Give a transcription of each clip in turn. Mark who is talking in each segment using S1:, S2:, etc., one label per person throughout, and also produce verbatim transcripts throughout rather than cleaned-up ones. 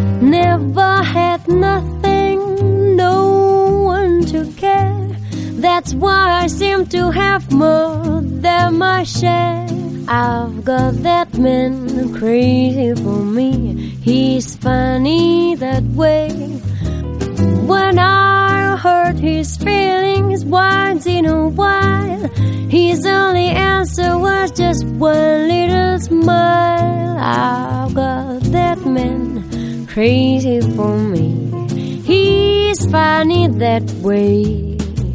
S1: Never had nothing, no one to care. That's why I seem to have more than my share. I've got that man crazy for me. He's funny that way. When I hurt his feelings once in a while, his only answer was just one little smile. I've got that man crazy for me. He's funny that way.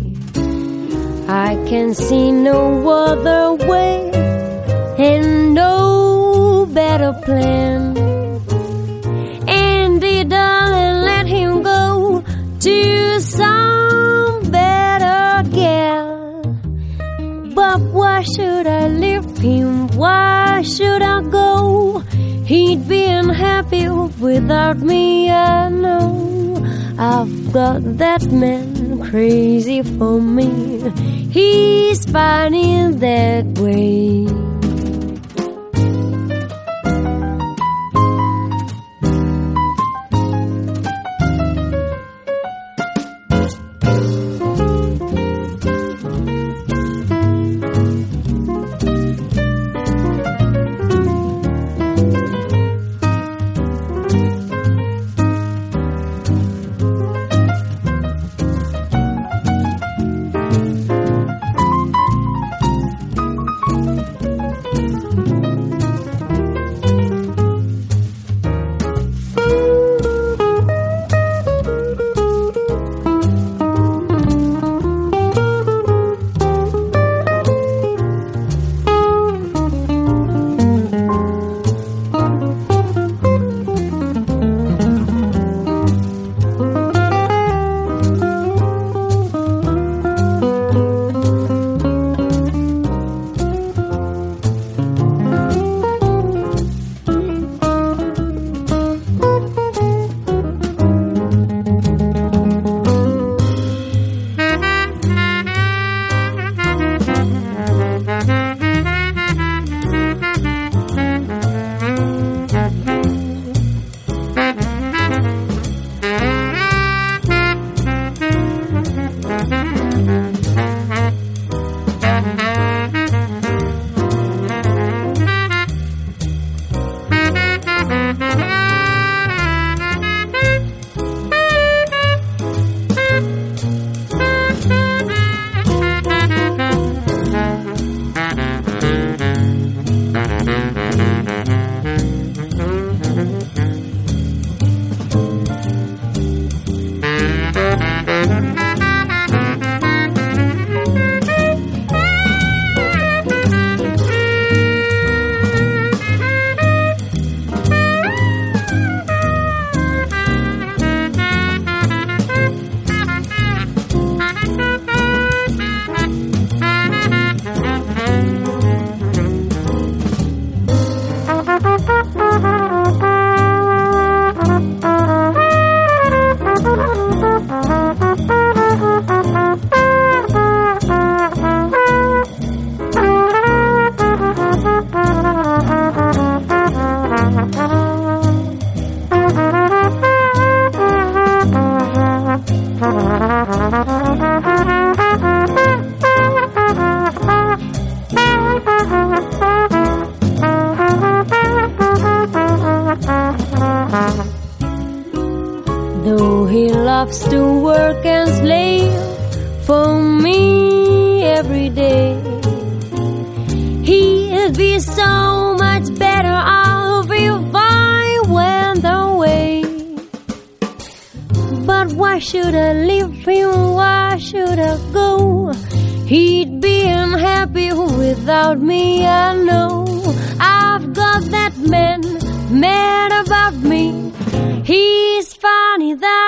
S1: I can see no other way and no better plan. Indeed, darling, let him go to some better girl. But why should I leave him? Why should I go? He'd be unhappy without me, I know. I've got that man crazy for me. He's funny that way. Though he loves to work and slave for me every day, he'd be so much better off if I went away. But why should I leave him? Why should I go? He'd be unhappy without me, I know. I've got that man mad about me. He's funny that